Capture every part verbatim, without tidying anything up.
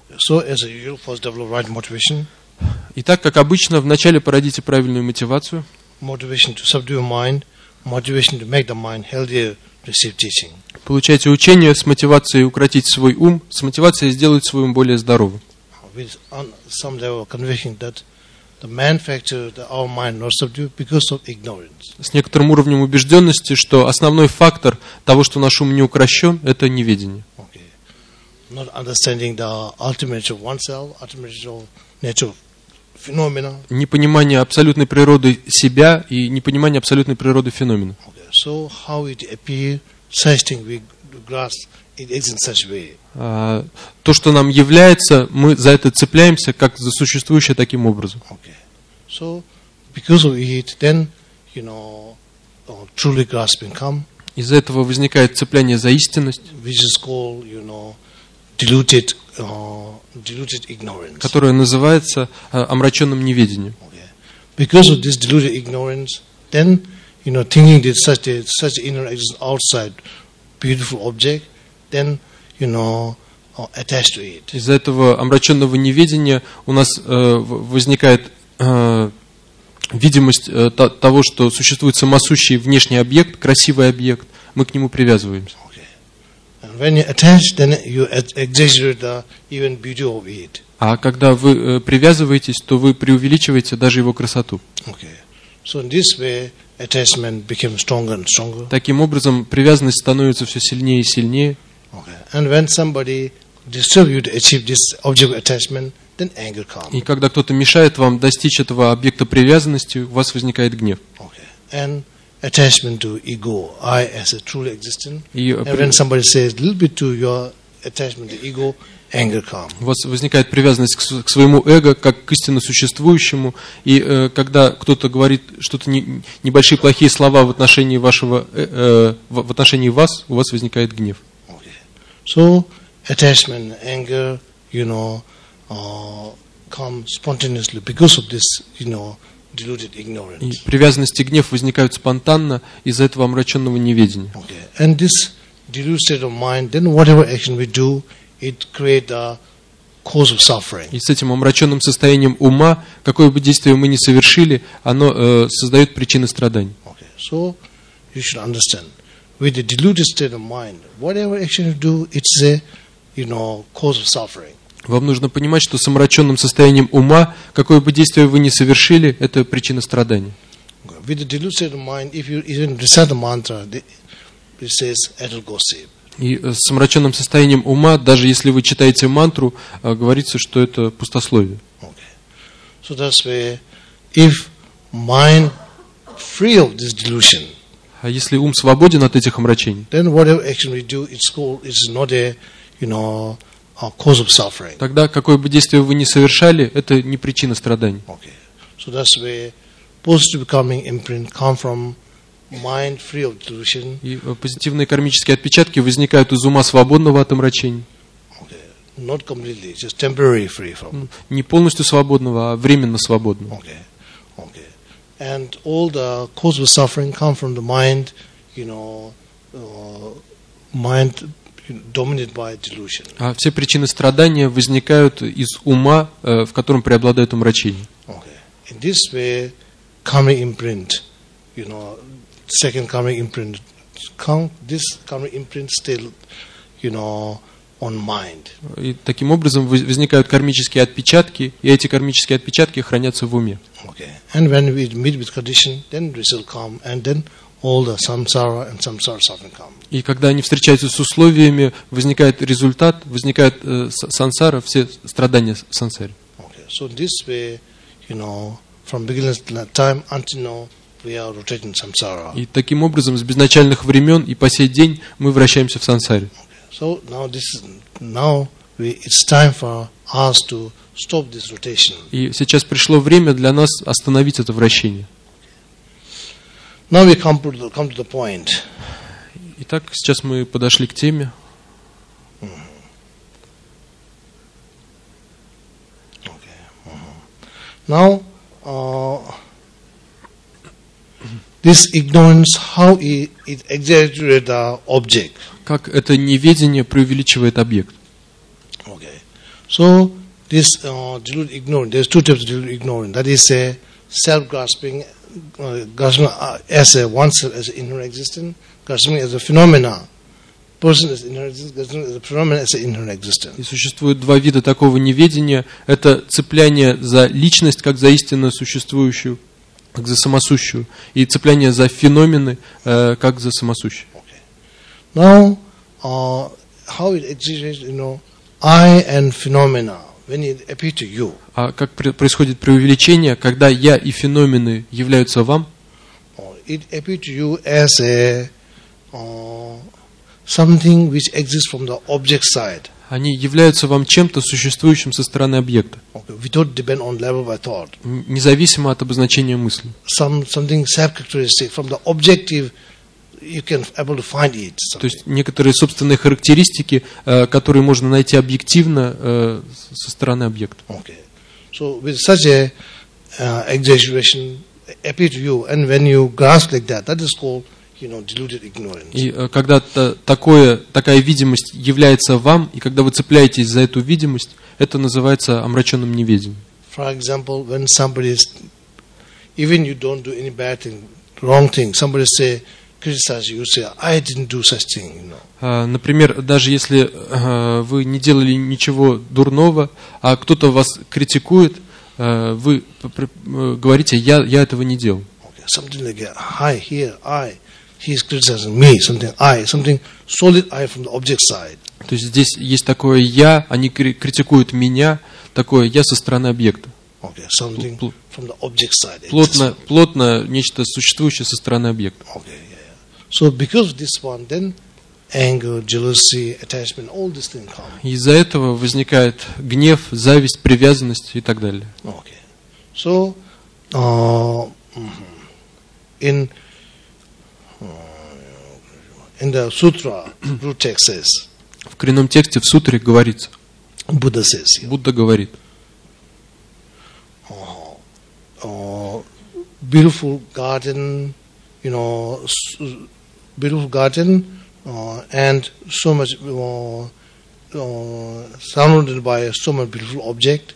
So, as usual, first develop right motivation. Итак, как обычно, вначале породите правильную мотивацию. Motivation to subdue mind, motivation to make the mind healthier to receive teaching. Получайте учение с мотивацией укротить свой ум, с мотивацией сделать свой ум более здоровым. With some level of conviction that the main factor that our mind not subdued because of ignorance. С некоторым уровнем убежденности, что основной фактор того, что наш ум не укрощен, это неведение. Okay. Not understanding the ultimate nature of oneself, ultimate nature of phenomena. Непонимание абсолютной природы себя и непонимание абсолютной природы феномена. Okay. So how it appear, such thing we grasp, it is in such way. А, то, что нам является, мы за это цепляемся, как за существующее таким образом. Okay. So because of it, then you know, uh, truly grasping come. Из-за этого возникает цепляние за истинность, Which is called, you know, diluted, uh, diluted ignorance. которое называется а, омраченным неведением. Okay. Because of this diluted ignorance, then you know, thinking that such a such inner exists outside beautiful object, then you know, uh, attached to it. Из-за этого омраченного неведения у нас э, возникает э, видимость э, та, того, что существует самосущий внешний объект, красивый объект, мы к нему привязываемся. Okay. And when you attach, then you exaggerate the even beauty of it. А когда вы э, привязываетесь, то вы преувеличиваете даже его красоту. Okay. So in this way, attachment became stronger and stronger. Таким образом, привязанность становится все сильнее и сильнее. Okay. And when somebody disturbs you to achieve this object of attachment, then anger comes. И когда кто-то мешает вам достичь этого объекта привязанности, у вас возникает гнев. Okay. And attachment to ego, I as a truly existent. И And when somebody says a little bit to your attachment to ego, anger comes. у вас возникает привязанность к, с- к своему эго, как к истинно существующему. И э, когда кто-то говорит что-то не, небольшие плохие слова в отношении вашего, э, э, в, в отношении вас, у вас возникает гнев. So attachment, anger, you know, uh, come spontaneously because of this, you know, diluted И ignorance. привязанность и гнев возникают спонтанно из-за этого омраченного неведения. Okay. And this diluted state of mind, then whatever action we do, it creates a cause of suffering. И с этим омраченным состоянием ума, какое бы действие мы ни совершили, оно э, создает причины страданий. Okay. So you should understand. With the diluted state of mind, whatever action you do, it's a, you know, cause of suffering. Вам нужно понимать, что с омраченным состоянием ума, какое бы действие вы ни совершили, это причина страданий. Okay. With the diluted state of mind, if you even recite the mantra, the- it says eternal gossip. И э, с омраченным состоянием ума, даже если вы читаете мантру, э, говорится, что это пустословие. Okay. So that's why, if mind free of this delusion, А если ум свободен от этих омрачений, then whatever action we do, it's called, it's not a, you know, a cause of suffering. тогда какое бы действие вы ни совершали, это не причина страданий. Okay. So that's where positive becoming imprint come from mind free of delusion. И э, позитивные кармические отпечатки возникают из ума свободного от омрачений. Okay. Not completely, just temporary free from. Не полностью свободного, а временно свободного. Okay. Okay. And all the cause of suffering come from the mind, you know, uh, mind dominated by delusion. А все причины страдания возникают из ума, э, в котором преобладает омрачение. Okay. In this way, karmic imprint, you know, second karmic imprint, come, this karmic imprint still, you know, on mind. И таким образом воз- возникают кармические отпечатки, и эти кармические отпечатки хранятся в уме. Okay. And when we meet with condition, then result come, and then all the samsara and samsara suffering come. И когда они встречаются с условиями, возникает результат, возникает э, с- сансара, все страдания в сансаре. Okay. So this way, you know, from beginning time until now, we are rotating samsara. И таким образом с безначальных времен и по сей день мы вращаемся в сансаре. So now this is now we, it's time for us to stop this rotation. И сейчас пришло время для нас остановить это вращение. Now we come to the, come to the point. Итак, сейчас мы подошли к теме. Okay. Mhm. Now, uh, this ignorance, how it, it exaggerates the object. Как это неведение преувеличивает объект. Okay. So this uh, deluded ignorance, there's two types of deluded ignorance. That is a self-grasping, uh, grasping uh, as a oneself as an inherent existence, grasping as a phenomena. Person as inherent existence, grasping as a phenomena as an inherent existence. И существует два вида такого неведения. Это цепляние за личность, как за истинно существующую, как за самосущую, и цепляние за феномены, э, как за самосущие. Okay. Now, uh, how it exists, you know, I and phenomena, when it appear to you. А как при, происходит преувеличение, когда я и феномены являются вам? It appear to you as a uh, something which exists from the object side. Они являются вам чем-то существующим со стороны объекта, Okay. Without depend on level by thought. независимо от обозначения мысли. Some something self-characteristic from the objective. You can able to find it. То есть некоторые собственные характеристики, э, которые можно найти объективно э, со стороны объекта. Okay. So with such a uh, exaggeration appear to you, and when you grasp like that, that is called, you know, deluded ignorance. И э, когда такое, такая видимость является вам, и когда вы цепляетесь за эту видимость, это называется омраченным неведением. For example, when somebody is, even you don't do any bad thing, wrong thing, somebody say, criticize you, say, I didn't do such thing, you know. Uh, например, даже если uh, вы не делали ничего дурного, а кто-то вас критикует, uh, вы uh, говорите, я, я этого не делал. Okay. Something like that. I, here, I. He is criticizing me, something I, something solid I from the object side. То есть здесь есть такое «я», они критикуют меня, такое «я» со стороны объекта. Okay, something from the object side. Плотно, плотно нечто существующее со стороны объекта. Okay, yeah, yeah. So because of this one, then anger, jealousy, attachment, all these things come. Из-за этого возникает гнев, зависть, привязанность и так далее. Okay. So, uh, in in the sutra, root text says, в коренном тексте в сутре говорится, Buddha says, Будда говорит, uh, uh, beautiful garden, you know, beautiful garden, uh, and so much uh, uh, surrounded by so much beautiful object.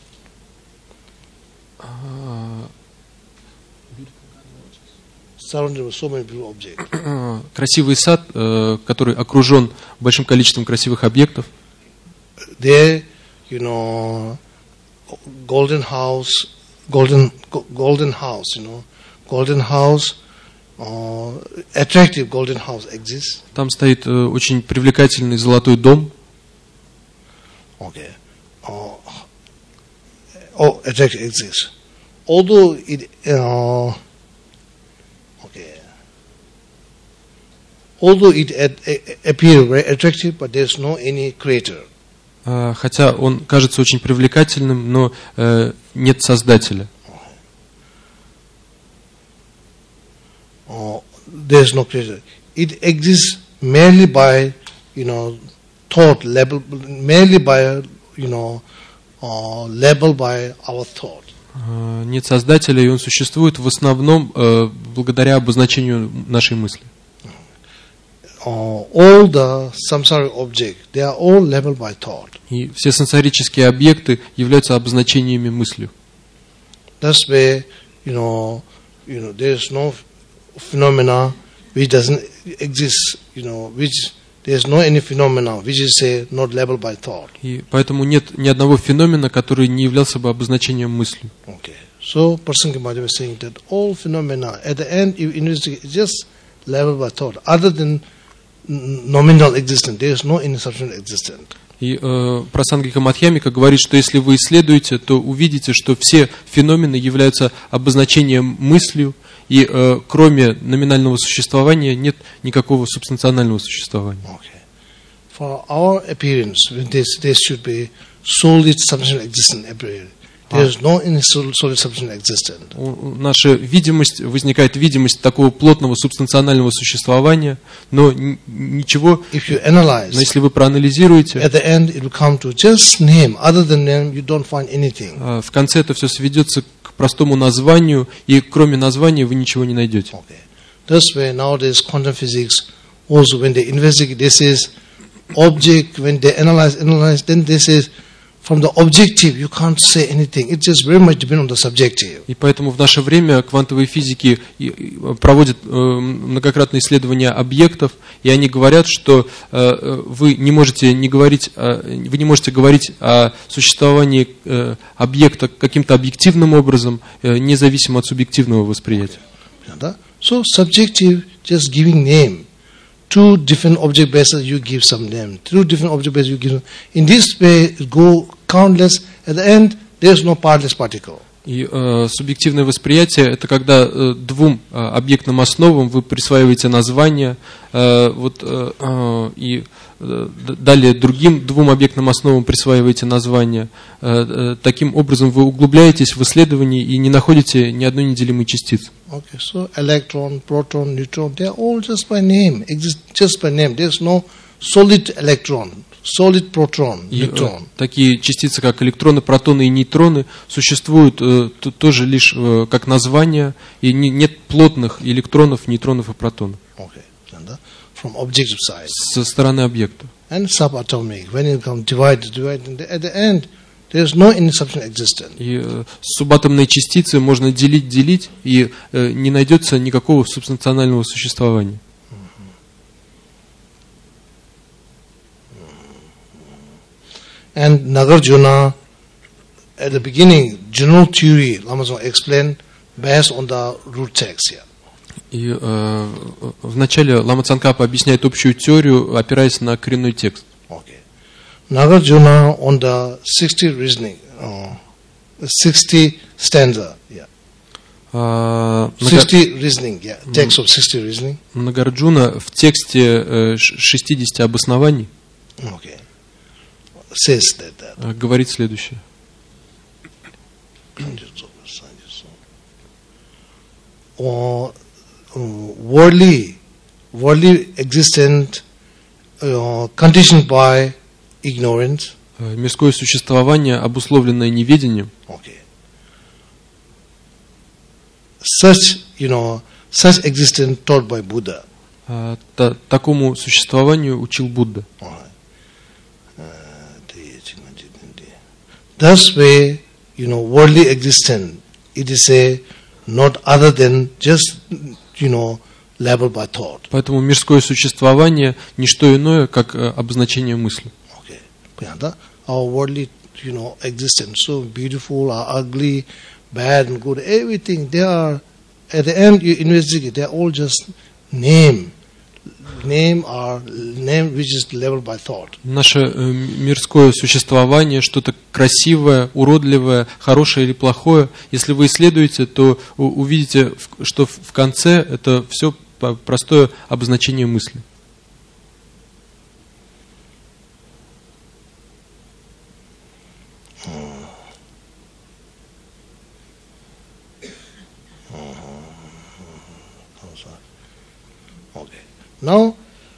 Surrounded by so many beautiful objects. Красивый сад, который окружен большим количеством красивых объектов. There, you know, golden house, golden golden house, you know, golden house, uh, attractive golden house exists. Там стоит очень привлекательный золотой дом. Okay. Uh, oh, attractive exists. Although it, uh, okay. Although it appears very attractive, but there's no any creator. Хотя он кажется очень привлекательным, но э, нет создателя. Uh, there's no creator. It exists merely by, you know, thought level, merely by, you know, uh, level by our thought. Uh, нет создателя, и он существует в основном э, благодаря обозначению нашей мысли. Uh, all the samsaric objects, they are all leveled by thought. И все сенсорические объекты являются обозначениями мыслью. That's where, you know, you know, there is no phenomena which doesn't exist, you know, which there is no any phenomena which is say not leveled by thought. И поэтому нет ни одного феномена, который не являлся бы обозначением мыслью. Okay. So, Prasangi Maharaj was saying that all phenomena at the end you investigate just leveled by thought. Other than nominal existence, there is no insubstantial existence. И э, Прасангика Мадхьямика говорит, что если вы исследуете, то увидите, что все феномены являются обозначением мыслью, и э, кроме номинального существования нет никакого субстанционального существования. Okay. For our appearance, there there should be solid substantial existence appear. There is no any solid substantial existence. Наша видимость, возникает видимость такого плотного субстанционального существования, но ничего, If you analyze, но если вы проанализируете, at the end it will come to just name. Other than name, you don't find anything. В конце это все сведется к простому названию, и кроме названия вы ничего не найдете. Okay. That's why nowadays quantum physics also when they investigate, this is object. When they analyze, analyze, then this is from the objective, you can't say anything. It just very much depends on the subjective. И поэтому в наше время квантовые физики проводят многократные исследования объектов, и они говорят, что вы не можете не говорить, вы не можете говорить о существовании объекта каким-то объективным образом, независимо от субъективного восприятия. So subjective, just giving name. Two different object bases, you give some name. Two different object bases, you give. In this way, it go countless. At the end, there is no partless particle. И э, субъективное восприятие – это когда э, двум э, объектным основам вы присваиваете название, э, вот, э, э, и э, далее другим двум объектным основам присваиваете название. Э, э, таким образом вы углубляетесь в исследовании и не находите ни одной неделимой частицы. Okay, so electron, proton, neutron, they are all just by name, exist just by name. There is no solid electron, solid proton, и, neutron. Э, такие частицы, как электроны, протоны и нейтроны, существуют э, т- тоже лишь э, как названия, и не, нет плотных электронов, нейтронов и протонов. Okay, from objective side. Со стороны объекта. And subatomic, when it comes divided, divided, at the end, there is no insufficient existence. И э, субатомные частицы можно делить, делить, и э, не найдется никакого субстанционального существования. And Nagarjuna, at the beginning, general theory, Lama Tsongkhapa explained based on the root text here. И э, вначале Лама Цангкапа объясняет общую теорию, опираясь на коренной текст. Okay. Nagarjuna on the sixty reasoning, uh, sixty stanza, yeah. А, sixty reasoning, yeah. Text of sixty reasoning. Нагарджуна в тексте э, шестидесяти обоснований Okay. Says that, that. э, говорит следующее. Or uh, worldly, worldly existence uh, conditioned by ignorance. Э, Мирское существование, обусловленное неведением. Okay. Such, you know, such existence taught by Buddha. А, та- такому существованию учил Будда. Thus way, you know, worldly existence, it is a not other than just, you know, labeled by thought. Поэтому мирское существование не что иное, как э, обозначение мысли. Okay. But our worldly, you know, existence, so beautiful or ugly, bad and good, everything, they are, at the end you investigate, they are all just name. Name or name which is leveled by thought. Наше э, мирское существование, что-то красивое, уродливое, хорошее или плохое, если вы исследуете, то у- увидите, в- что в в конце это все по- простое обозначение мысли. Okay. Now,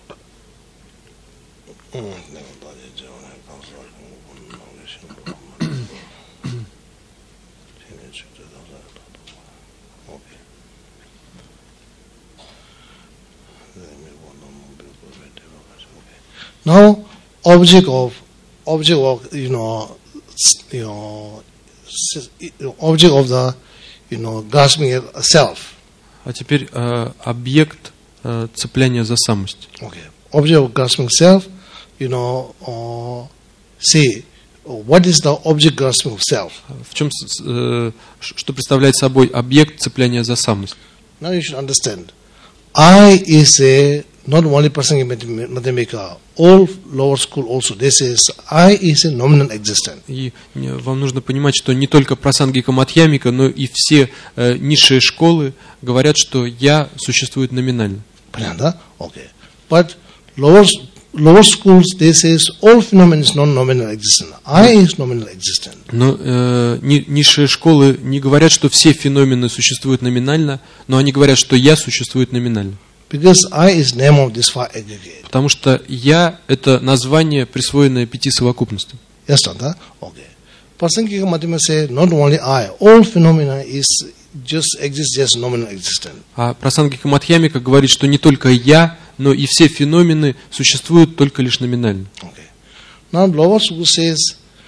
now object of object of you know s- you know s- object of the you know grasping self. А теперь э, объект э, цепляния за самость. Okay. Object of grasping self, you know, uh, see, what is the object grasping of self? В чем, с- с- э, ш- что представляет собой объект цепляния за самость? Now you should understand. I is a not only person in Madhyamika, all lower school also. This is I is a nominal existence. И не- вам нужно понимать, что не только прасангика Мадхьямика, но и все э, низшие школы говорят, что я существует номинально. Prananda? Okay. But lower lower schools they says all phenomena is non-nominal existence. I is nominal existence. Но э, ни- низшие школы не говорят, что все феномены существуют номинально, но они говорят, что я существует номинально. Because I is name of this five aggregate. Потому что я – это название, присвоенное пяти совокупностям. Yes, Tanda? Okay. Prasangika Madhyama say not only I, all phenomena is just exist just nominal existence. А прасангика Мадхьямика говорит, что не только я, но и все феномены существуют только лишь номинально. Okay. Now lower school says,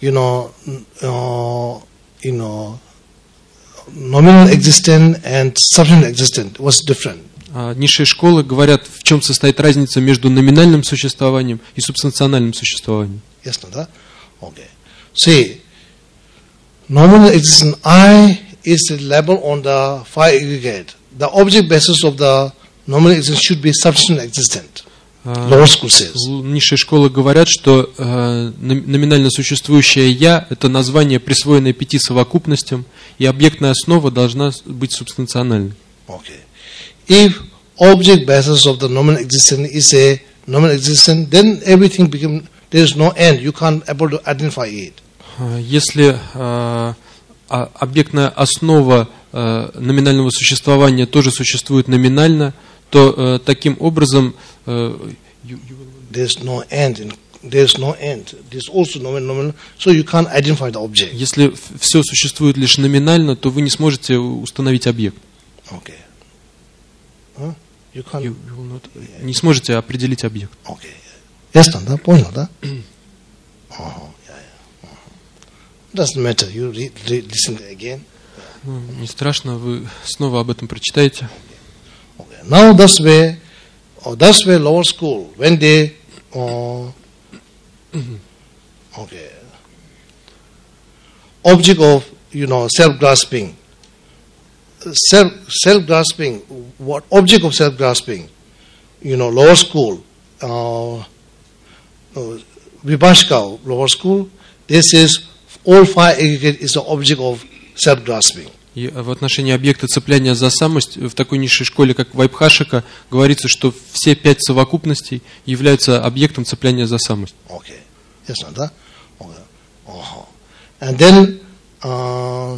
you know, uh, you know, nominal existent and substantial existent was different. Низшие школы говорят, в чем состоит разница между номинальным существованием и субстанциональным существованием. Yes, no, that? Okay. See, nominal existent I is the label on the phi aggregate. The object basis of the nominal existence should be substantial existent. Lower school says. Низшие школы говорят, что э, номинально существующее «я» — это название, присвоенное пяти совокупностям, и объектная основа должна быть субстанциональной. Okay. If object basis of the nominal existence is a nominal existence, then everything becomes, there is no end. You can't able to identify it. Если э, объектная основа э, номинального существования тоже существует номинально, то э, таким образом э, there's no end in, there's no end. There's also nominal, nominal, so you can't identify the object. Если все существует лишь номинально, то вы не сможете установить объект. Okay. Huh? You can't. You, you will not, не сможете определить объект. Okay. Ясно, да? Понял, да? Uh-huh. Yeah, yeah. Uh-huh. Doesn't matter. You read, read, listen again. Ну, не страшно, вы снова об этом прочитаете. Okay. Now that's way, oh, that's way lower school when they, uh, okay, object of you know self-grasping, self self-grasping. What object of self-grasping? You know, lower school, uh, uh, Vibhashka lower school. This is all five aggregate is the object of self-grasping. И в отношении объекта цепляния за самость в такой низшей школе, как Вайбхашика, говорится, что все пять совокупностей являются объектом цепляния за самость. Okay. Yes, да? Okay. Uh-huh. And then, uh,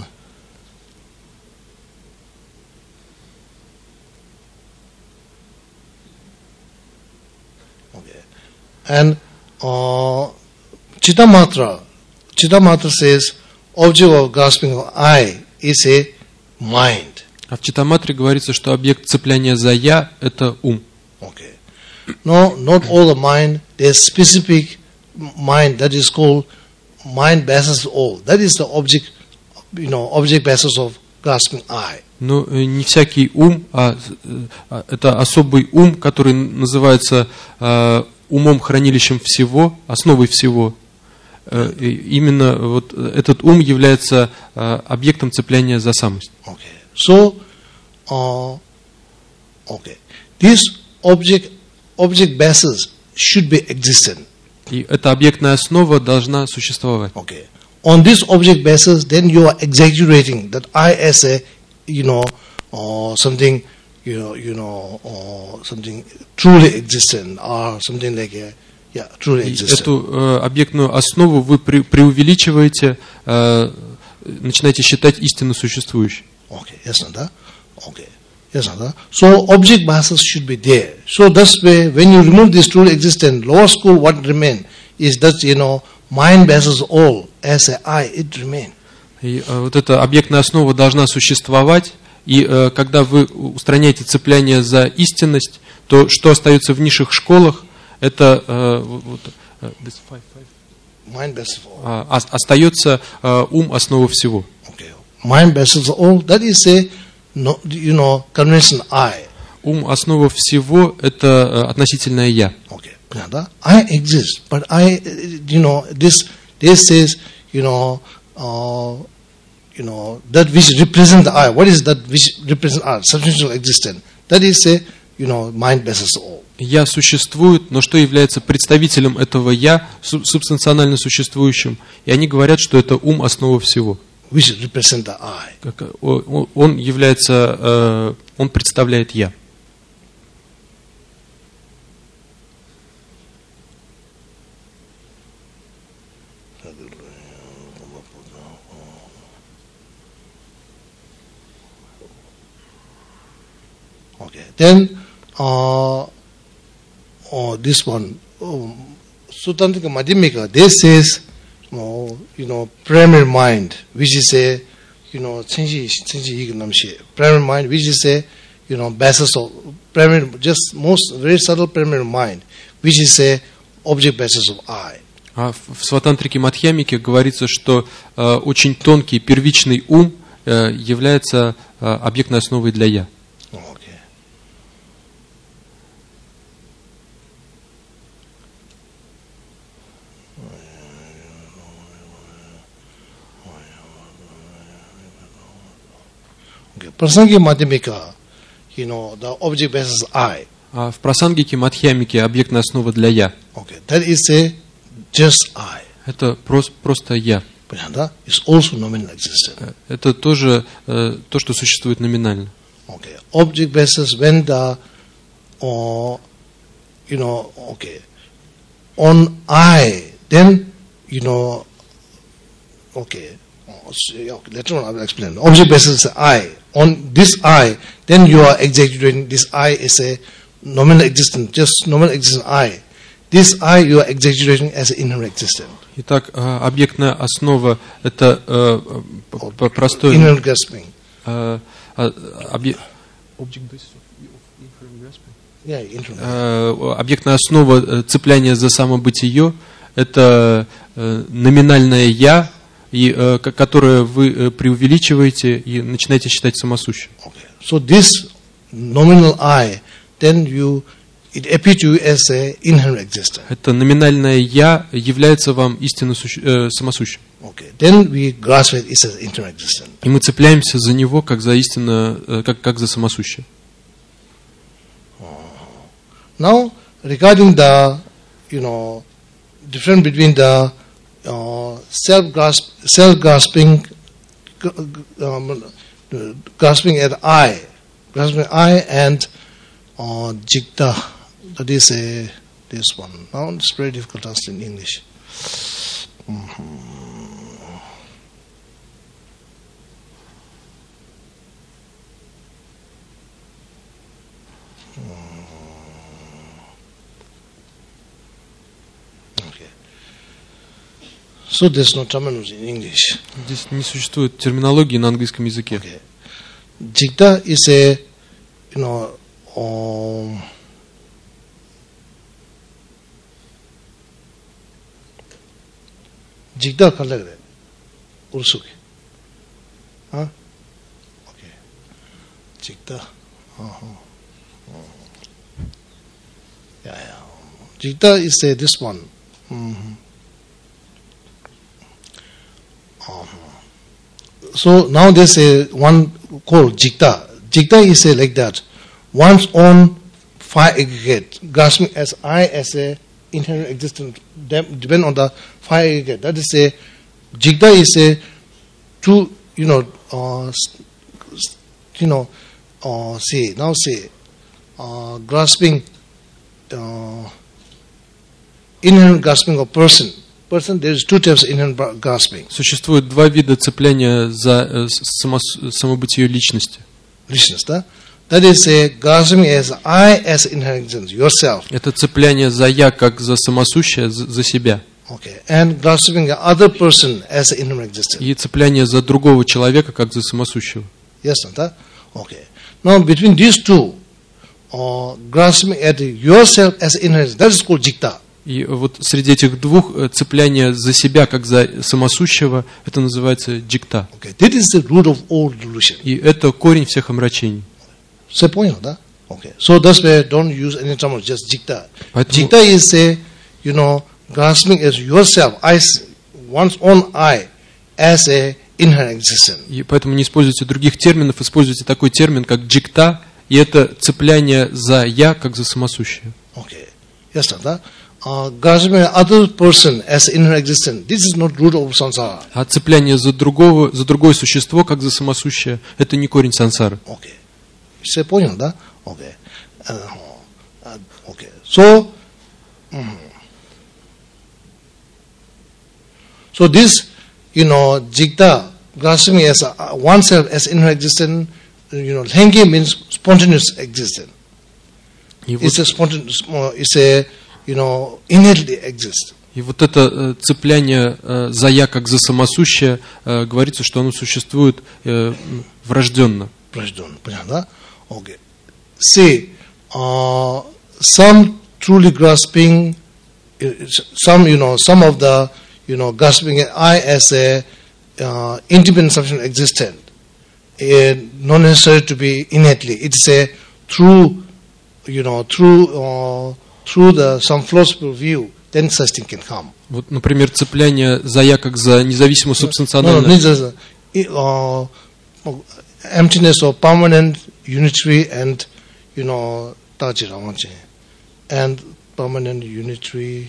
okay. And uh, Chittamatra, Chittamatra says, object of grasping of I is a mind. А в Читтаматре говорится, что объект цепляния за «я» — это ум. Okay. No, not all the mind. There's specific mind that is called mind basis all. That is the object, you know, object basis of grasping I. Но не всякий ум, а это особый ум, который называется э, умом, хранилищем всего, основой всего. Именно вот этот ум является uh, объектом цепляния за самость. Okay. So, uh, okay. This object, object basis should be existent. И эта объектная основа должна существовать. Okay. On this object basis, then you are exaggerating that I as a, you know, uh, something, you know, you know, uh, something truly existent or something like a. Yeah, truly existent. Эту э, объектную основу вы при, преувеличиваете, э, начинаете считать истинно существующей. Okay, yes, да? Okay, yes, да? So object basis should be there. So that's way when you remove this truly existent, lower school what remain is that you know mind basis all as a I it remain. И э, вот эта объектная основа должна существовать, и э, когда вы устраняете цепляние за истинность, то что остается в низших школах? Это э, вот, э, а, остается э, ум основа всего. Okay. Mind basis all that is a no, you know convention I. Ум основа всего это э, относительное я. Okay. I exist, but I you know this this says you know uh, you know that which represent the I. What is that which represent I? Substantial existence. That is a you know mind basis all. Я существует, но что является представителем этого я, субстанционально существующим, и они говорят, что это ум основа всего. Which represent the I. Он является, он представляет я. Okay. Then, uh, oh, this one, um, Sutantika Madhyamika, they says, oh, you know, primary mind, which is a, you know, primary mind, which is a, you know, basis of primary, just most very subtle primary mind, which is a object basis of I. А в в Сватантрике Мадхьямике говорится, что э, очень тонкий первичный ум э, является э, объектной основой для «я». Okay. Okay. Prasangi Madhyamika, you know, the object basis I. А в Прасангике Мадхьямике объектная основа для «я». Okay. That is a just I. Это прос- просто «я». Prajanta is also nominal existence. Э, Это тоже э, то, что существует номинально. Okay. Object basis when the, uh, you know, okay, on I, then, you know, okay, oh, so, yeah, okay, later on I will explain. Object basis is I. On this I, then you are executing, this I is a nominal existence, just nominal existence I. This I you are executing as an inherent existence. Итак, э, объектная основа – это э, п- п- простое… Inherent grasping. э, э, объ- Object basis of inherent grasping. Yeah, inherent. Э, Объектная основа э, цепляния за самобытие – это э, номинальное «я», и, э, ко- которое вы э, преувеличиваете и начинаете считать самосущим. Okay. So this nominal I, then you, it appears to you as a inherent existence. Это номинальное «я» является вам истинно суще- э, самосущим. Okay. Then we grasp it as an inherent existence. И мы цепляемся за него как за истинно, э, как, как за самосущее. Now, regarding the, you know, difference between the uh, self-grasp, self-grasping, um, grasping at I, grasping I and uh, jikta, that is a, this one. Now it's very difficult to ask in English. Mhm. Okay. So there's no terminology in English. Здесь не существует терминологии на английском языке. Okay. Jikta is a, you know, um, jikta khan lag raha hai ursu ke, huh? Okay, jikta, uh-huh. Yeah, yeah. Jikta is a, this one. Mm-hmm. Uh-huh. So now there's a one called jikta. Jikta is a like that. One's own fire aggregate, grasping as I as a inherent existence, depend on the fire aggregate. That is a jikta is a two, you know, uh, you know, uh, say now say uh, grasping, uh, inherent grasping of person. Person, there is two types of inherent grasping. Существует два вида цепляния за э, само, самобытие личности. Listens, да? That is a grasping as I as inherent existence, yourself. Это цепляние за «я» как за самосущее, за, за себя. Okay. And grasping the other person as inherent existence. И цепляние за другого человека как за самосущего. Yes, да? Okay. Now between these two, uh, grasping at yourself as inherent existence, that is called jikta. И вот среди этих двух э, цепляние за себя как за самосущего, это называется джикта. Okay. That is the root of all delusion. И это корень всех омрачений. So point, да? Okay. So that's why don't use any term, just jikta. Поэтому- Jikta is a, you know, grasping as yourself, I, one's own I, as a inherent existence. И поэтому не используйте других терминов, используйте такой термин, как джикта, и это цепляние за «я» как за самосущее. Okay. Yes, да? Uh, grasping other person as inherent existence. This is not root of samsara. А цепляние за другого, за другое существо как за самосущее, это не корень сансары. Okay. It's a point, да? Okay. Uh, uh, okay. So, mm, so this, you know, jikta, grasping as uh, oneself as inherent existence, you know, hengi means spontaneous existence. И вот, It's a spontaneous, uh, it's a, you know, innately exists. и вот это э, цепляние э, за «я» как за самосущее, э, говорится, что оно существует э, врожденно. Prajdan, Prajdan, okay. Say, uh, some truly grasping it's some, you know, some of the, you know, grasping I as a uh, independent sufficient existent, uh, not necessary to be innately. It's a through, you know, through uh, through the some philosophical view, then such thing can come. Вот, например, цепляние за я как за независимую субстанциональную... No, no, uh, emptiness of permanent, unitary, and, you know, and permanent, unitary,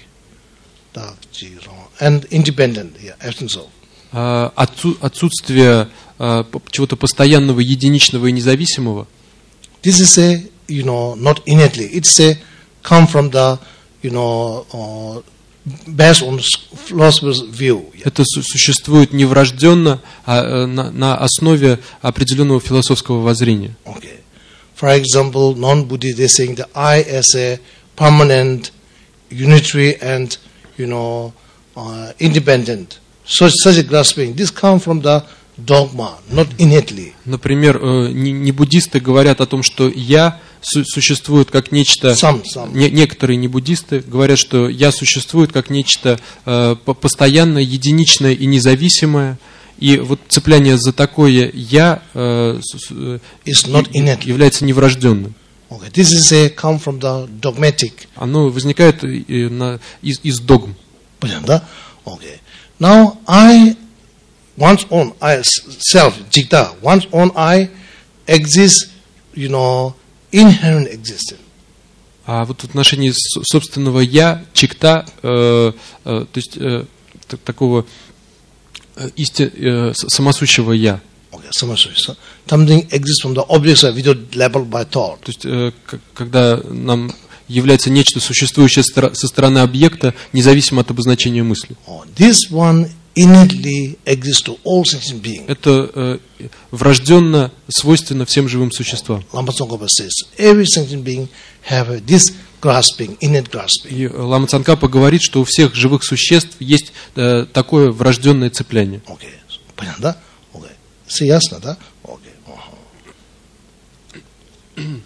and independent, yeah, absence of. Uh, отсутствие uh, чего-то постоянного, единичного и независимого. This is a, you know, not innately. It's a come from the, you know, uh, based on philosopher's view. Это существует не врожденно, а на, на основе определенного философского воззрения. Okay. For example, non-Buddhists, they're saying the I as a permanent, unitary, and, you know, uh, independent. Such, such a grasping. This comes from the dogma, not innately. Например, не, не буддисты говорят о том, что я су- существует как нечто... Some, some. Не, некоторые не буддисты говорят, что я существует как нечто э, постоянное, единичное и независимое. И вот цепляние за такое я э, является неврожденным. Okay. This is a come from the dogmatic. Оно возникает на, из, из догм. Okay. Now I, one's own I, self, jigta, one's own I exists, you know, inherent existence. А вот в отношении собственного я, чикта, э, э, то есть э, так, такого э, исти, э, самосущего я. Okay, самосущего. Something exists from the objects without labeled by thought. То есть э, когда нам является нечто существующее со стороны объекта, независимо от обозначения мысли. Oh, this one innately exists to all sentient beings. Это э, врожденно свойственно всем живым существам. Lama Tsongkhapa says every sentient being have this grasping, innate grasping. И Лама Цангкапа говорит, что у всех живых существ есть э, такое врожденное цепляние. Okay, понятно, да? Okay, все ясно, да? Okay. Uh-huh.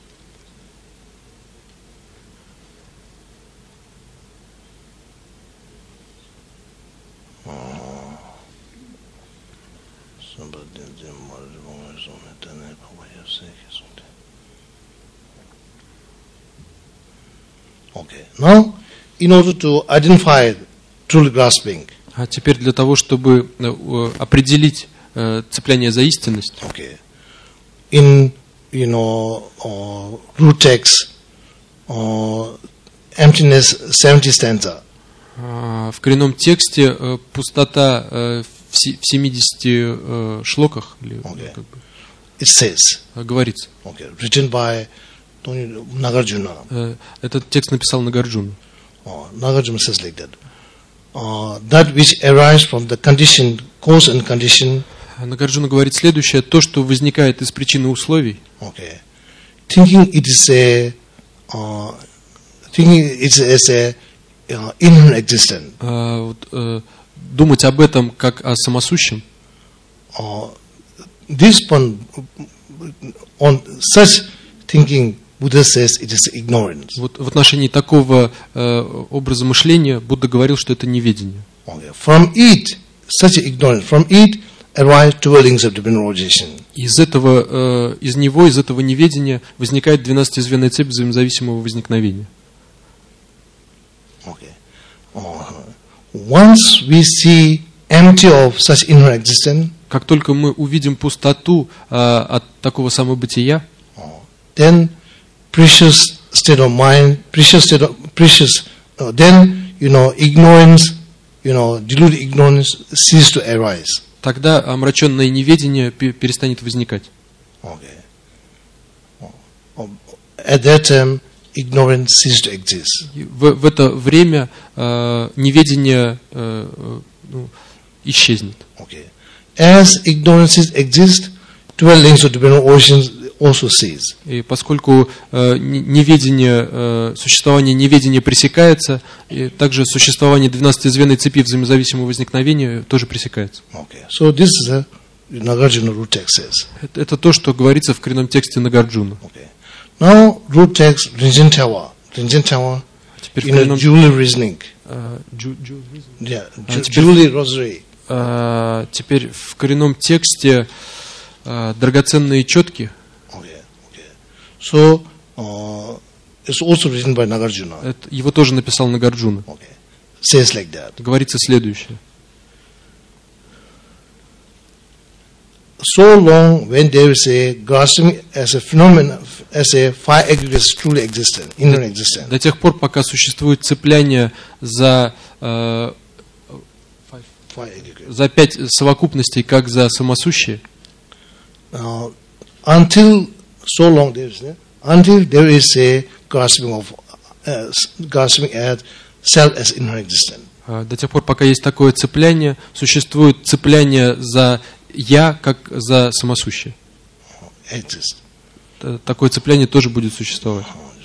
Okay. Now, in order to identify truly grasping. А теперь для того, чтобы э, определить э, цепляние за истинность. Okay. In, you know, uh, root text, uh, emptiness, seventy stanza. Uh, в коренном тексте э, пустота э, в, си, в семидесяти э, шлоках. Или, okay. как бы, It says. Говорится. Okay. Written by Nagarjuna. Uh, этот текст написал Нагарджуна. Uh, Nagarjuna says like that. Uh, that which arises from the condition, cause and condition. Нагарджуна говорит следующее: то, что возникает из причин и условий. Okay. Thinking it is a, uh, thinking it is a uh, inherent existence. Uh, вот, uh, думать об этом как о самосущем. Uh, this one, on such thinking, Buddha says it is ignorance. Вот в отношении такого э, образа мышления Будда говорил, что это неведение. Okay. From it, such ignorance, from it arise twelve links of divine realization. Из этого, э, из него, из этого неведения возникает двенадцатизвенная цепь взаимозависимого возникновения. Okay. Uh, once we see empty of such inner existence, как только мы увидим пустоту э, от такого самобытия, uh, then precious state of mind, precious state of precious, uh, then you know ignorance, you know deluded ignorance cease to arise. Тогда омраченное неведение перестанет возникать. Okay. At that time, ignorance cease to exist. В, в это время э, неведение э, ну, исчезнет. Okay. As ignorance exists, twelve links of divine oceans also cease. И поскольку э, неведение, э, существование неведения пресекается, и также существование двенадцатизвенной цепи взаимозависимого возникновения тоже пресекается. Okay. So this is a Nagarjuna root text says. Это, это то, что говорится в коренном тексте Нагарджуна. Okay. Now root text Rinzin Tawa. Rinzin Tawa. Теперь в in a коренном, dual reasoning. э, Ju- Ju- Yeah, А, ju- теперь- dually rosary. э, теперь в коренном тексте э, драгоценные четки. Okay, okay. So uh, it's also written by Nagarjuna. Это, его тоже написал Нагарджуна. Okay, says like that. Говорится следующее. So long when there is a grasping as a phenomenon, as a five aggregates truly existent, inner existent. До тех пор, пока существует цепляние за, э, Five aggregates. за пять совокупностей, как за самосущие, Uh, until so long there is, until there is a grasping of uh, grasping at self as inner existent. э, до тех пор, пока есть такое цепляние, существует цепляние за «я», как за самосущее. Exist. Т- Такое цепляние тоже будет существовать.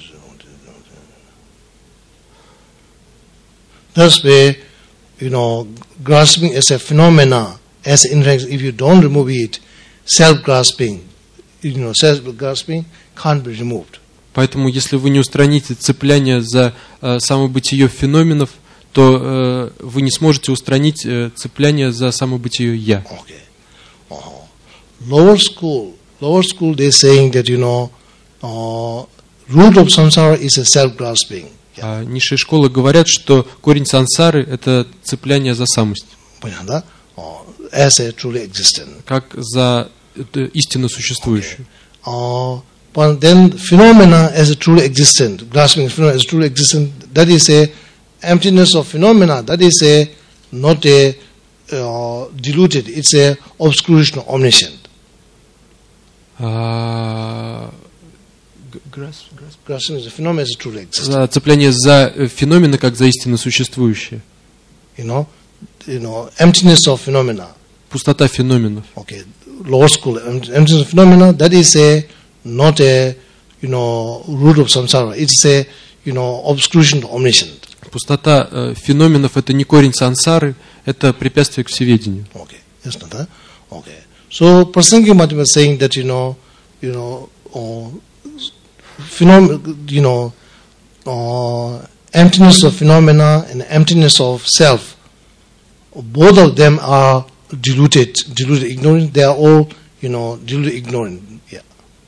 Thus, way, you know, grasping as a phenomena, as inner existent, if you don't remove it, self-grasping, you know, self-grasping can't be removed. Поэтому, если вы не устраните цепляние за э, самобытие феноменов, то э, вы не сможете устранить э, цепляние за самобытие «я». Okay. Uh-huh. Lower school, lower school, they're saying that, you know, uh, root of samsara is a self-grasping. А низшие школы говорят, что корень сансары – это цепляние за самость, Понятно? Uh, as a truly existent. как за э, истинно существующую. Uh, but then phenomena as a truly existent, grasping phenomena as truly existent, that is a emptiness of phenomena, that is a not a uh, diluted, it's a obscuration of omniscient. А, г- grasp- grasp- Grasping as a phenomena as a truly existent. За цепляние за э, феномены, как за истинно существующее. You know, you know, emptiness of phenomena. Пустота феноменов. Okay, lower school, em- emptiness of phenomena, that is a not a, you know, root of samsara. It's a, you know, obscuration of omniscient. Пустота э, феноменов – это не корень сансары, это препятствие к всеведению. Okay, yes, not that. Okay. So Prasangi Madhya was saying that, you know, you know, uh, phenom- you know, uh, emptiness of phenomena and emptiness of self, both of them are diluted, diluted ignorant. They are all, you know, diluted ignorant. Yeah.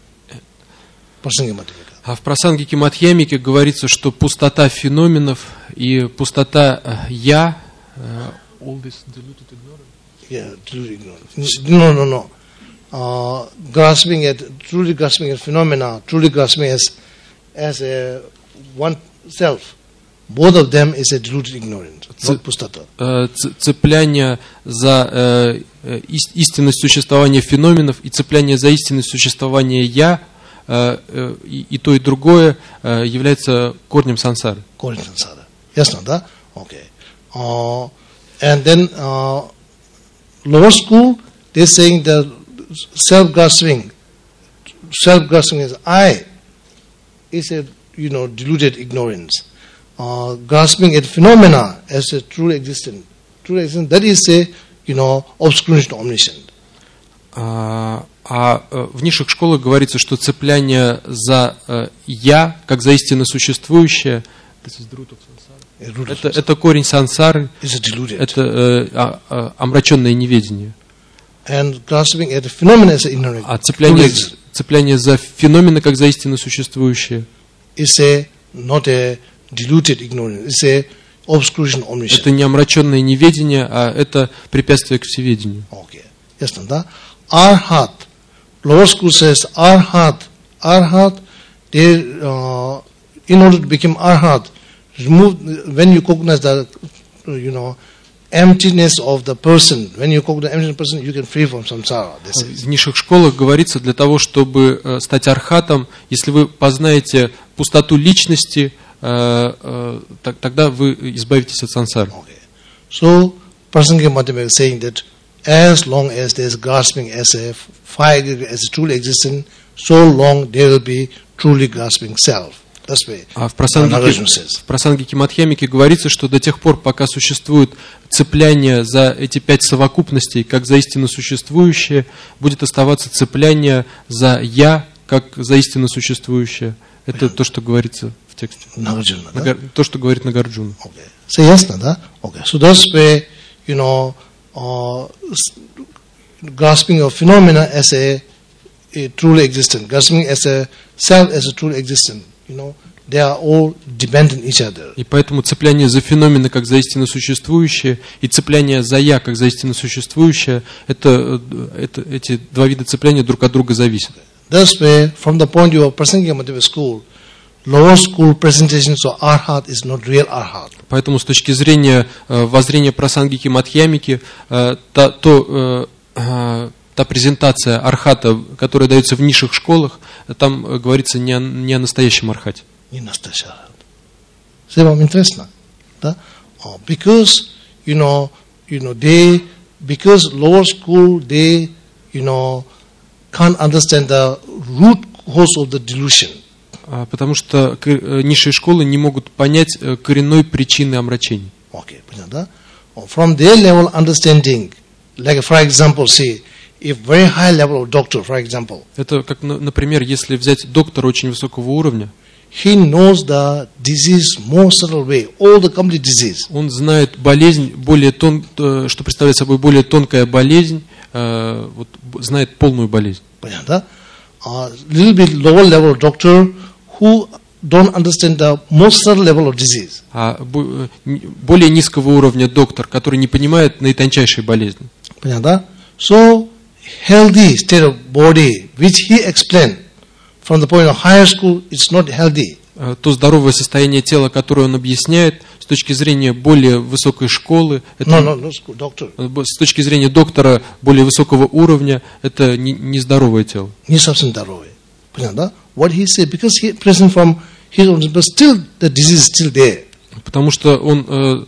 Prasangi Madhya. А в Прасангике Мадхьямике говорится, что пустота феноменов и пустота э, «я» э, all this diluted ignorance. Yeah, truly ignorant. No, no, no. Uh, grasping at truly grasping at phenomena, truly grasping as as a one self. Both of them is a deluded ignorance, not pustata. Э, ц- цепляние за э, э, ис- истинность существования феноменов и цепляние за истинность существования «я», э, э, и, и то, и другое э, является корнем сансары. According to Samsara. Yes, not that? Okay. Uh, and then uh, lower school, they're saying that self-grasping, self-grasping as I is a, you know, deluded ignorance. Uh, grasping at phenomena as a truly existent, truly existent, that is a, you know, obscuration of omniscient. А, а э, в низших школах говорится, что цепляние за э, «я», как за истинно существующее, A root of это, samsara это корень сансары, is a deluded. это э, а- а- омраченное неведение. And grasping at a phenomena as an ignorant, А цепляние, truly цепляние за феномены, как за истинно существующее, is a not a diluted ignorance, it's a obscuration of omniscient. это не омраченное неведение, а это препятствие к всеведению. Okay. Yes, Nanda. Arhat. Lower school says Arhat. Arhat, they, uh, in order to become Arhat, remove, when you recognize the, uh, you know, emptiness of the person, when you recognize the emptiness of the person, you can free from samsara, they say. В низших школах говорится, для того, чтобы э, стать архатом, если вы познаете пустоту личности, э, э, так- тогда вы избавитесь от сансары. Okay. So, Prasangi Madhyama is saying that as long as there is grasping as a fire, as a truly existent, so long there will be truly grasping self. That's why А в Прасангике, Nagarjuna says. в Прасангике Мадхьямике говорится, что до тех пор, пока существует цепляние за эти пять совокупностей, как за истинно существующее, будет оставаться цепляние за «я», как за истинно существующее. Это то, что говорится тексте. Nagarjuna. Да? Нагар- То, что говорит Нагарджуна. Okay. So ясно, да? Okay. So thus way, you know, uh, grasping of phenomena as a, a truly existent, grasping as a self as a truly existent, you know, they are all dependent on each other. И поэтому цепляние за феномены как за истинно существующее и цепляние за я как за истинно существующее, это, это, эти два вида цепляния друг от друга зависят. Thus way, from the point of view of Prasangika Madhyava school, lower school presentations of Arhat is not real Arhat. Поэтому с точки зрения э, воззрения прасангики Мадхьямики, э, та, то, э, э, та презентация архата, которая дается в низших школах, там э, говорится не о, не о настоящем архате. Не настоящий Arhat. See, вам интересно? Да? Oh, because, you know, you know, they, because lower school, they, you know, can't understand the root cause of the delusion. А, Потому что к- э, низшие школы не могут понять э, коренной причины омрачений. Okay, понятно, да? Oh, from their level understanding, like for example, say, if very high level of doctor, for example, Это как, на- например, если взять доктора очень высокого уровня, he knows the disease more subtle way, all the complete disease. он знает болезнь, более тон, э, что представляет собой более тонкая болезнь, э, вот, б- знает полную болезнь. Понятно, да? A little bit lower level doctor who don't understand the most subtle level of disease. А бо- э, н- более низкого уровня доктор, который не понимает наитончайшей болезни. Понятно, да? So, healthy state of body, which he explained from the point of higher school, it's not healthy. Э, То здоровое состояние тела, которое он объясняет, с точки зрения более высокой школы, это, No, no, no, school, doctor. э, б- с точки зрения доктора более высокого уровня, это не- нездоровое тело. Не совсем здоровый. Понятно, да? What he said, because he present from his own, but still the disease is still there. Потому что он, э,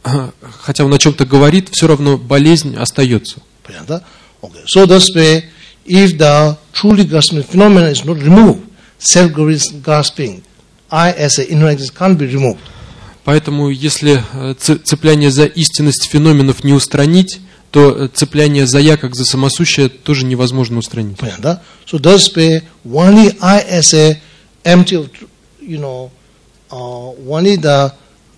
хотя он о чем-то говорит, все равно болезнь остается. Понятно, да? Okay. So thus way, if the truly grasping phenomena is not removed, self-grasping, I as an inner existence can't be removed. Поэтому, если э, ц- цепляние за истинность феноменов не устранить, то э, цепляние за я как за самосущее тоже невозможно устранить. Понятно, да? So thus way, only I as a empty of, you know, uh, only the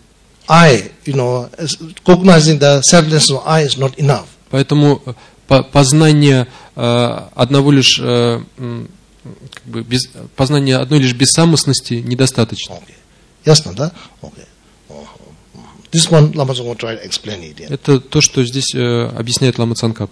I, you know, as recognizing the selflessness of I is not enough. Поэтому э, по- познание э, одного лишь э, м, как бы без, познание одной лишь бессамостности недостаточно. Okay. Ясно, да? Okay. Uh-huh. This one, Lama Tsongkhapa tried to explain it. Yeah. Это то, что здесь э, объясняет Лама Цангкапа.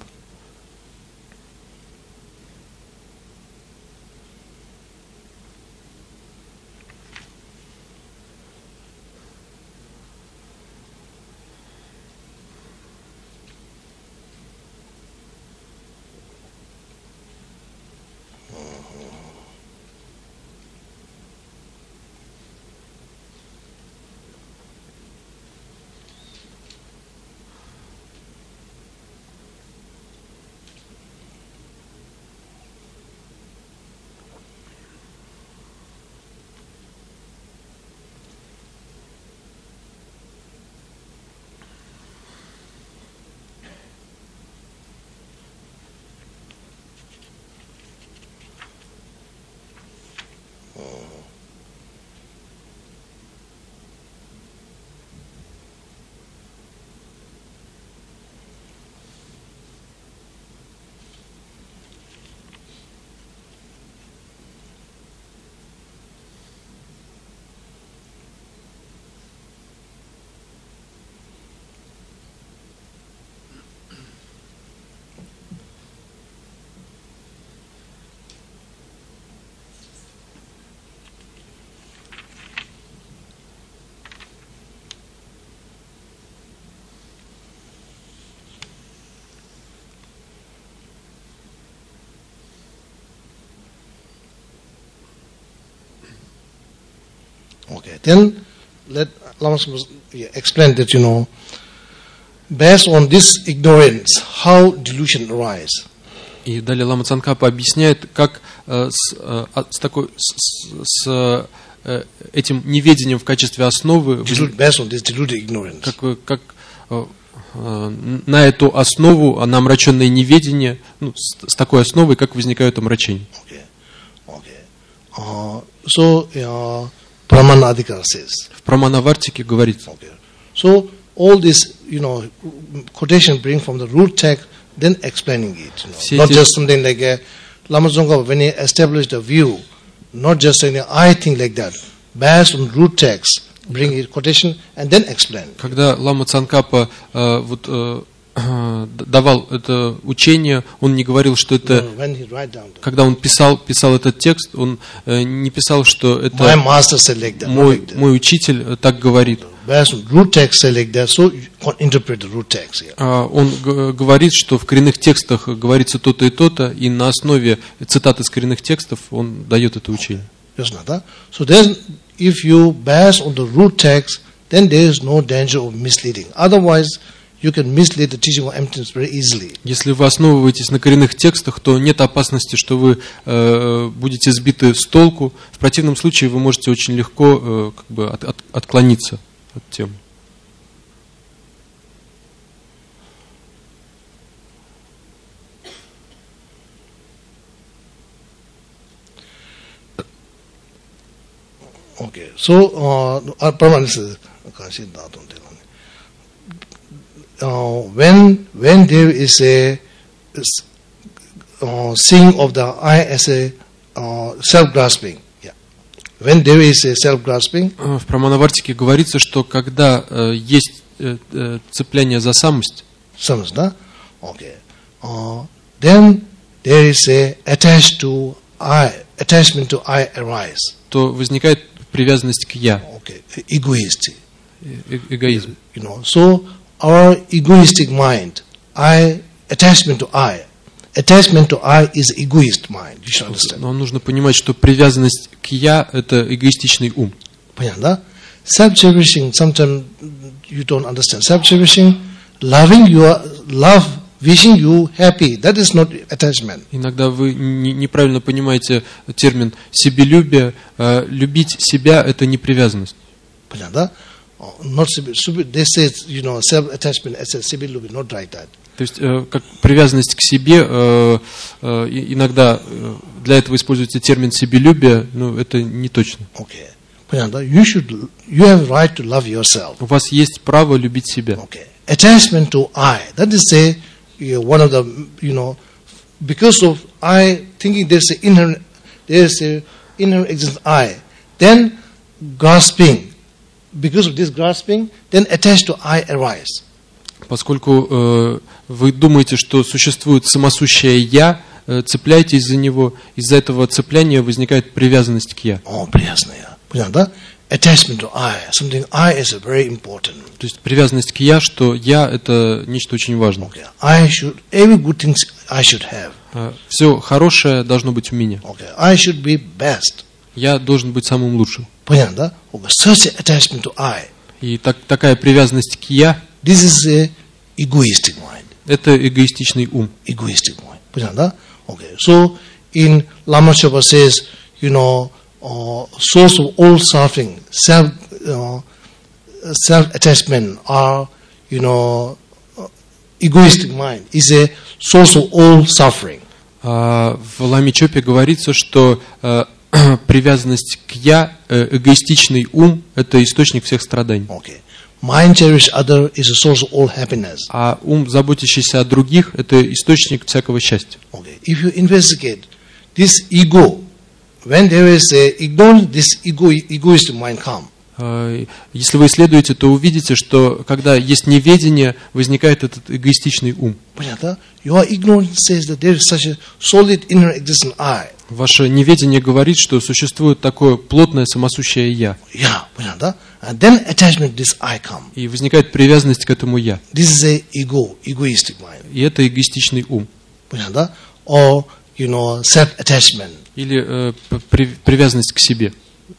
Okay. Then let Lama Tsongkhapa explain that, you know, based on this ignorance, how delusion arise. И далее Лама Цангкапа объясняет, как э, с, э, а- с, такой, с, с, э, этим неведением в качестве основы, Delude, based on this deluded ignorance. как, э, как э, э, на эту основу, а на омраченное неведение, ну, с, с такой основой, как возникают омрачения. Okay. Okay. Uh, so uh, Pramanadikara says. В Праманавартике говорится. Okay. So all this, you know, quotation bring from the root text, then explaining it. You know. Все Not эти- just something like a Lama Tsongkhapa, when he established a view, not just saying I think like that, based on root text, bring it quotation and then explain. Когда Лама Цанкапа э, вот, э, э, давал это учение, он не говорил, что это... No, when he write down, Когда он писал, писал этот текст, он э, не писал, что my это master said like that, not мой, like that. мой учитель э, так говорит. Based on root text say like that, so you can interpret the root text here. А Он г- говорит, что в коренных текстах говорится то-то и то-то, и на основе цитат из коренных текстов он дает это учение. Yes, Nada. So then, if you base on the root text, then there is no danger of misleading. Otherwise, you can mislead the teaching of emptiness very easily. Если вы основываетесь на коренных текстах, то нет опасности, что вы э, будете сбиты с толку. В противном случае вы можете очень легко э, как бы от- от- отклониться от темы. Okay. So, uh, our Brahman says, uh, when when there is a uh, seeing of the I as a uh, self-grasping, yeah. When there is a self-grasping, Э, В Праманавартике говорится, что когда э, есть э, э, цепляние за самость, samajna, okay. Uh, then there is a attached to I, attachment to I arise. то возникает привязанность к «я», Okay, egoist. э- эгоизм. You know, so our egoistic mind, I, attachment to I, attachment to I is egoist mind. You should understand. Но нужно понимать, что привязанность к «я» — это эгоистичный ум. Понятно? Self-cherishing, sometimes you don't understand. Self-cherishing, loving your love, wishing you happy, that is not attachment. Иногда вы не- неправильно понимаете термин «себелюбие». Э, Любить себя — это не привязанность. Понятно? Oh, not sibi- sibi- they say, you know, self-attachment as a sibyl, not like that. То есть, э, как привязанность к себе, э, э, и- иногда э, для этого используется термин «себелюбие», но это не точно. Okay. Понятно? You should, you have right to love yourself. У вас есть право любить себя. Okay. Attachment to I, that is a, you know, one of the, you know, because of I thinking there's a inherent, there's a inherent existence I, then grasping, because of this grasping, then attached to I arise. Поскольку э, вы думаете, что существует самосущее «я», э, цепляйтесь за него, из-за этого цепляния возникает привязанность к «я». Oh, priyasnaya. Понятно? Attachment to I, something I is a very important. То есть привязанность к «я», что «я» — это нечто очень важное. Okay. I should, every good thing I should have. Все хорошее должно быть у меня. Okay. I should be best. Я должен быть самым лучшим. Понятно? Okay. Such attachment to I. И так, такая привязанность к «я» This is a egoistic mind. — это эгоистичный ум. Egoistic mind. Понятно? Okay. So in Lama Zopa says, you know, uh, source of all suffering, self, uh, self-attachment, or you know, uh, egoistic mind is a source of all suffering. А в Ламе Чопе говорится, что э, привязанность к «я», э, эгоистичный ум — это источник всех страданий. Okay. Mind cherish other is a source of all happiness. А ум, заботящийся о других, это источник всякого счастья. Okay. If you investigate this ego, when there is a ignorance, this ego, egoistic mind come. Э, Если вы исследуете, то увидите, что когда есть неведение, возникает этот эгоистичный ум. Понятно? Your ignorance says that there is such a solid inner existence I. Ваше неведение говорит, что существует такое плотное самосущее «я». Yeah, понятно? And then attachment this I come. И возникает привязанность к этому «я». This is a ego, egoistic mind. И это эгоистичный ум. Понятно? Or, you know, self-attachment. Или э, при- привязанность к себе.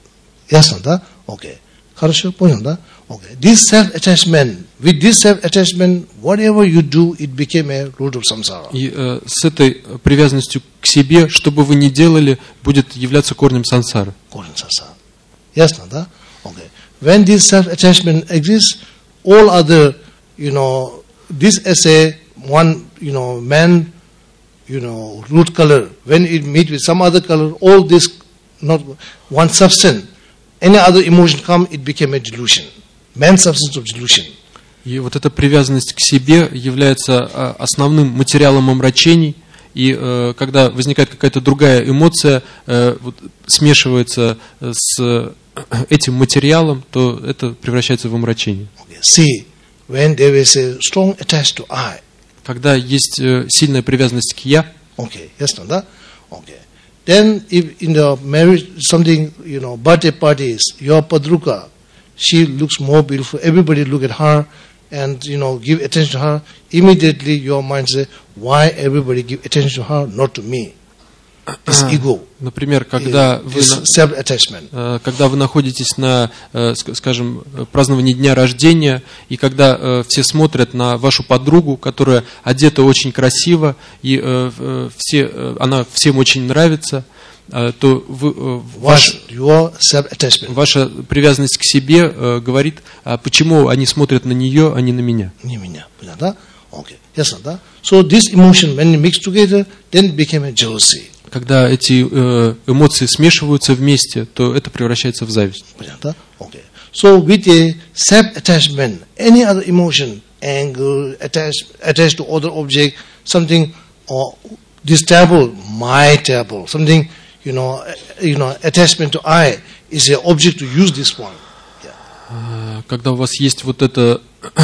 Ясно, да? Okay. Хорошо, понял, да? Okay. This self-attachment, with this self-attachment, whatever you do, it became a root of samsara. И э, с этой привязанностью к себе, что бы вы ни делали, будет являться корнем сансары. Korn samsara. Ясно, да? Okay. When this self-attachment exists, all other, you know, this as a one, you know, man, you know, root color, when it meet with some other color, all this, not one substance, any other emotion come, it became a delusion. Main substance of delusion. И вот эта привязанность к себе является а, основным материалом омрачений. И э, когда возникает какая-то другая эмоция, э, вот, смешивается с этим материалом, то это превращается в омрачение. Okay. See, when there is a strong attachment to I. Когда есть э, сильная привязанность к я. Okay, yes, no, that? Okay. Then, if in the marriage, something, you know, birthday parties, your padruka, she looks more beautiful. Everybody look at her and, you know, give attention to her. Immediately, your mind says, why everybody give attention to her, not to me? It's ego. Например, когда вы, self-attachment. Когда вы находитесь на, скажем, праздновании дня рождения, и когда все смотрят на вашу подругу, которая одета очень красиво, и все, она всем очень нравится, то вы, ваш, ваша привязанность к себе говорит, почему они смотрят на нее, а не на меня. Не меня, понятно? Okay. Yes, да? So this emotion, when mixed together, then became a jealousy. Когда эти э, эмоции смешиваются вместе, то это превращается в зависть. Понятно? Okay. So with a self-attachment, any other emotion, anger, attached, attached to other object, something, or this table, my table, something, you know, you know, attachment to I is an object to use this one. Yeah. Когда у вас есть вот эта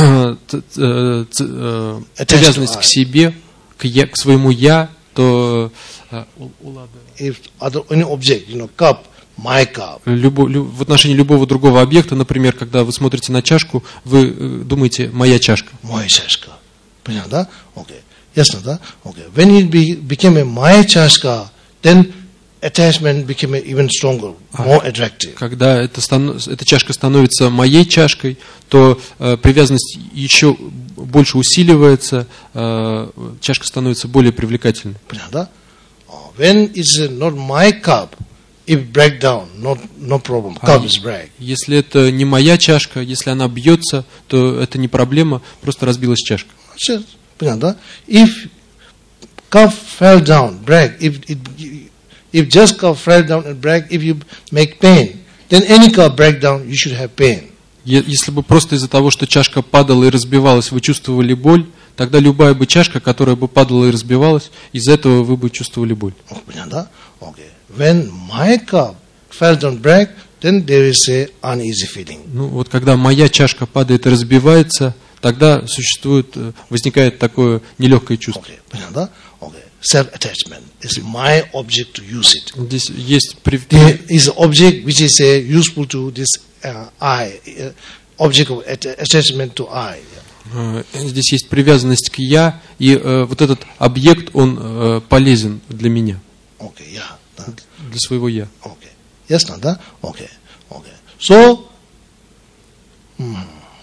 привязанность к себе, к, я, к своему я, то if other any object, you know, cup, my cup. Любо, люб, в отношении любого другого объекта, например, когда вы смотрите на чашку, вы думаете «моя чашка». Моя чашка. Понятно, да? Okay. Ясно, да? Okay. When it be, became a my чашка, then attachment became even stronger, more attractive. Когда эта, эта чашка становится моей чашкой, то э, привязанность еще больше усиливается, э, чашка становится более привлекательной. Понятно, да? When it's not my cup, if break down, not no problem. Cup is break. Если это не моя чашка, если она бьется, то это не проблема, просто разбилась чашка. Понятно, да? If cup fell down, break. If it, if just cup fell down and break, if you make pain, then any cup break down, you should have pain. Если бы просто из-за того, что чашка падала и разбивалась, вы чувствовали боль, тогда любая бы чашка, которая бы падала и разбивалась, из-за этого вы бы чувствовали боль. Понятно? Okay. When my cup fell down break, then there is a uneasy feeling. Ну вот когда моя чашка падает и разбивается, тогда существует, возникает такое нелегкое чувство. Okay. Понятно? Okay. Self-attachment is my object to use it. Здесь есть there is an object which is uh, useful to this uh, I, uh, object of attachment to I. Здесь есть привязанность к я, и э, вот этот объект, он э, полезен для меня. Okay, yeah, да. Для своего я. Okay. Ясно, да? Okay. Okay. So, hmm.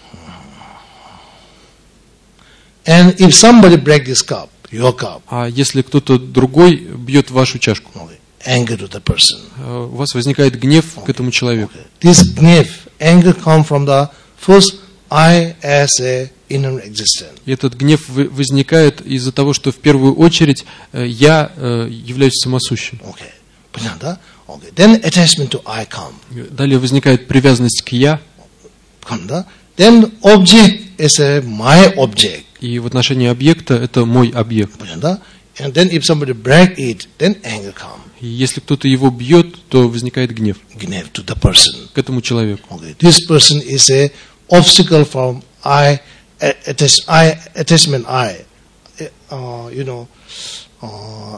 and if somebody break this cup, your cup. А если кто-то другой бьет вашу чашку, okay. Anger to the person. У вас возникает гнев okay. к этому человеку. Okay. This gnev, anger come from the first I as a inner existence. И этот гнев возникает из-за того, что в первую очередь я являюсь самосущим. Okay. Понятно? Okay. Then attachment to I come. Далее возникает привязанность к я. Понятно? Then object is a my object. И в отношении объекта это мой объект. Понятно? And then if somebody break it, then anger come. И если кто-то его бьет, то возникает гнев. Gnev to the person. К этому человеку. Okay. This person is a obstacle from I, attach, I attachment I. Uh, you know, uh,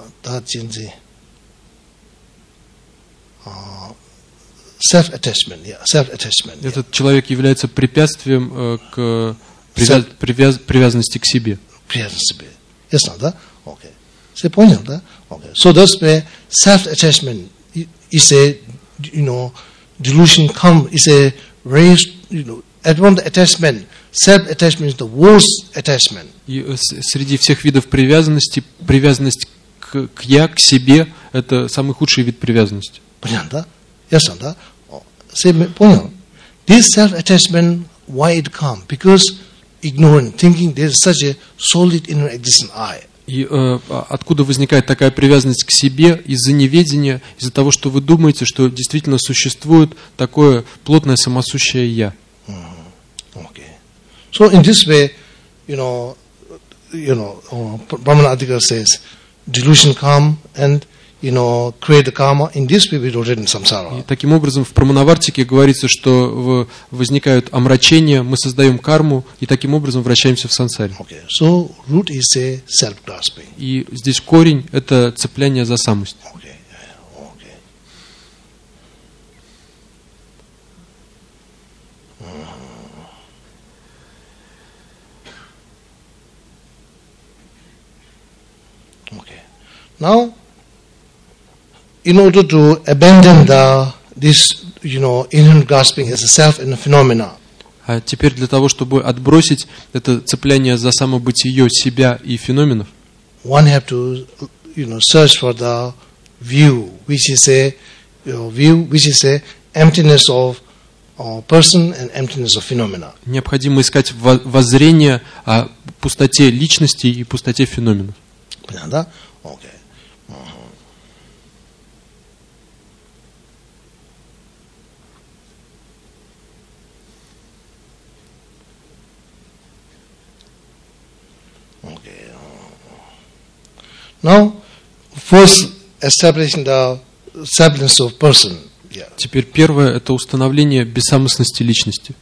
uh, self-attachment. Yeah, self-attachment. Этот yeah. человек является препятствием э, к привяз, привяз, привязанности к себе. Привязанности к себе. Ясно, да? Okay. Все понял, да? Okay. So that's where self-attachment is a, you know, delusion come, is a raised, you know, at one attachment, self-attachment is the worst attachment. И среди всех видов привязанности, привязанность к, к я, к себе, это самый худший вид привязанности. Понятно, да? Ясно, да? Все понял? This self-attachment, why it come? Because ignorant, thinking there is such a solid inner existence I. И э, откуда возникает такая привязанность к себе? Из-за неведения, из-за того, что вы думаете, что действительно существует такое плотное самосущее «я». Mm-hmm. Okay. So in this way, you know, you know, uh, Brahmana Adhikar says, delusion come and, you know, create the karma. In this way we rotate in samsara. И таким образом в Праманавартике говорится, что в, возникают омрачения, мы создаем карму и таким образом вращаемся в сансаре. Okay. So root is a self-grasping. И здесь корень – это цепляние за самость. Okay. Okay. Okay. Now, in order to abandon the this, you know, inherent grasping as a self and a phenomena, А теперь для того, чтобы отбросить это цепляние за самобытие себя и феноменов, one have to, you know, search for the view, which is a, you know, view, which is a emptiness of uh, person and emptiness of phenomena. необходимо искать во- воззрение о пустоте личности и пустоте феноменов. Понятно? Okay. Okay. Now, first establishing the selflessness of person. Yeah. Теперь первое – это установление бессамостности личности.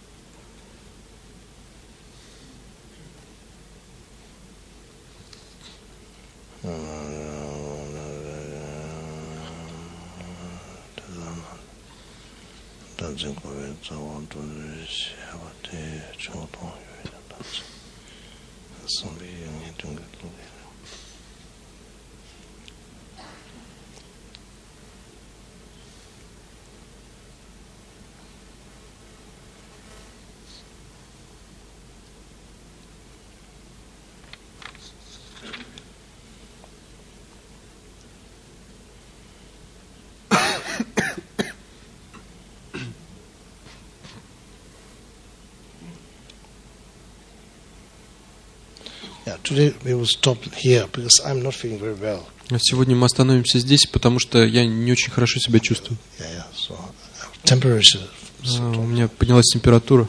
Yeah, today we will stop here because I'm not feeling very well. Сегодня мы остановимся здесь, потому что я не очень хорошо себя чувствую. Yeah, yeah. So temperature. А, у меня поднялась температура.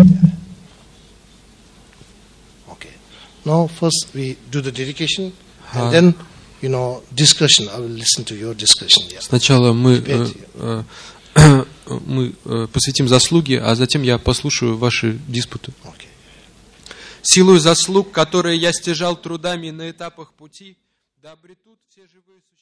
Okay. Now first we do the dedication, and Ah. then, you know, discussion. I will listen to your discussion. Yeah. Сначала мы, Теперь- э, э, мы э, посвятим заслуги, а затем я послушаю ваши диспуты. Okay. Силою заслуг, которые я стяжал трудами на этапах пути, да обретут все живые существа.